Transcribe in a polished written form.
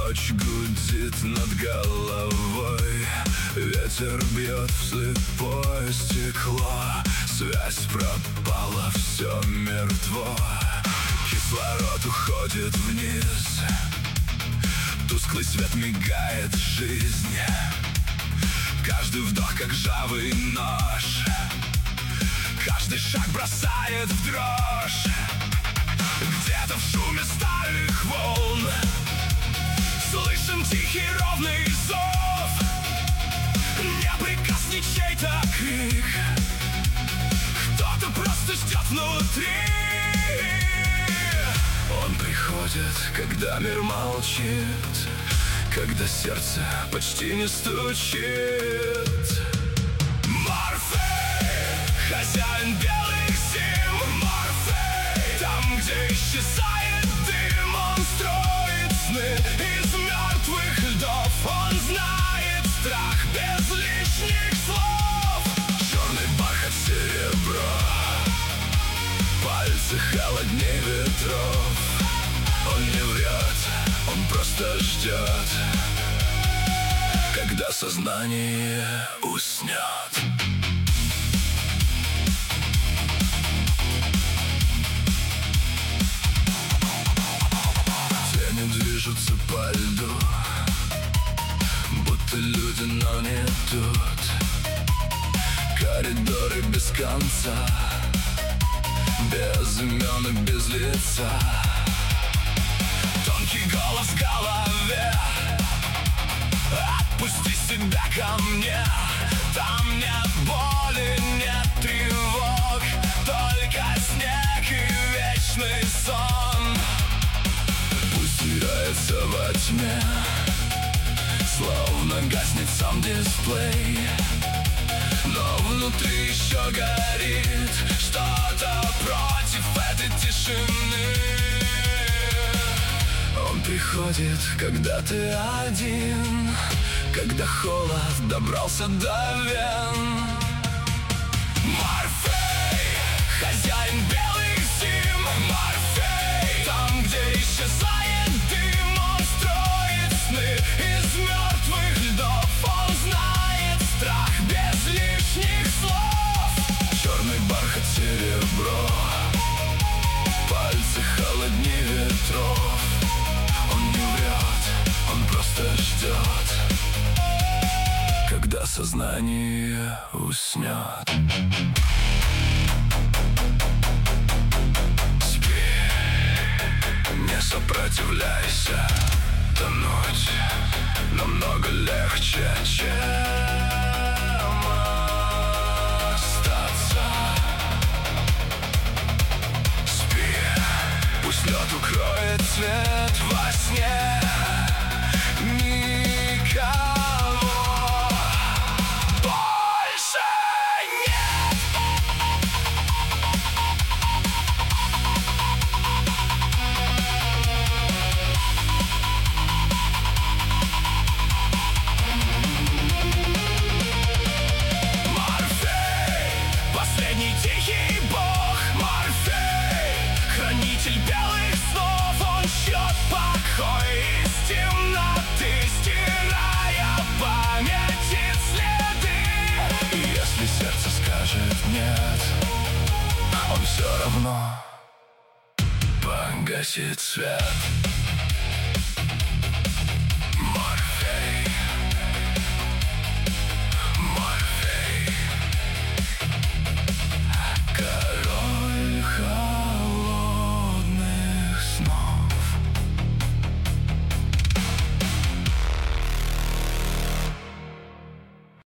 Ночь гудит над головой, ветер бьет в слепое стекло. Связь пропала, все мертво, кислород уходит вниз. Тусклый свет мигает жизнь, каждый вдох как ржавый нож, каждый шаг бросает в дрожь. Где-то в шуме стальных волн слышен тихий ровный зов. Не приказ, не чей-то крик, кто-то просто ждет внутри. Он приходит, когда мир молчит, когда сердце почти не стучит. Морфей, хозяин белых зим. Морфей, там, где исчезает дым. Он строит сны из мертвых льдов. Он знает страх без лишних слов. Черный бархат, серебро, пальцы холоднее ветров. Он не врет, он просто ждет, когда сознание уснет. Тени движутся по льду, будто люди, но не тут. Коридоры без конца, без имен и без лица. Тонкий голос в голове: отпусти себя ко мне. Там нет боли, нет тревог, только снег и вечный сон. Пусть теряется во тьме, словно гаснет сам дисплей, но внутри еще горит что-то против этой тишины. Он приходит, когда ты один, когда холод добрался до вен. Морфей, хозяин белых зим. Морфей, там, где исчезает дым. Он строит сны из мертвых льдов. Он знает страх без лишних слов. Черный бархат, серебро, пальцы холоднее ветров. Он не врет, он просто ждет, когда сознание уснет. Спи, не сопротивляйся. Тонуть намного легче, чем остаться. Спи, пусть лед укроет цвет во сне. Никого больше нет. Морфей, последний тихий бог. Морфей, хранитель белых снов. Он чьет покой из темноты, стирая памяти следы. И если сердце скажет нет, он все равно погасит свет.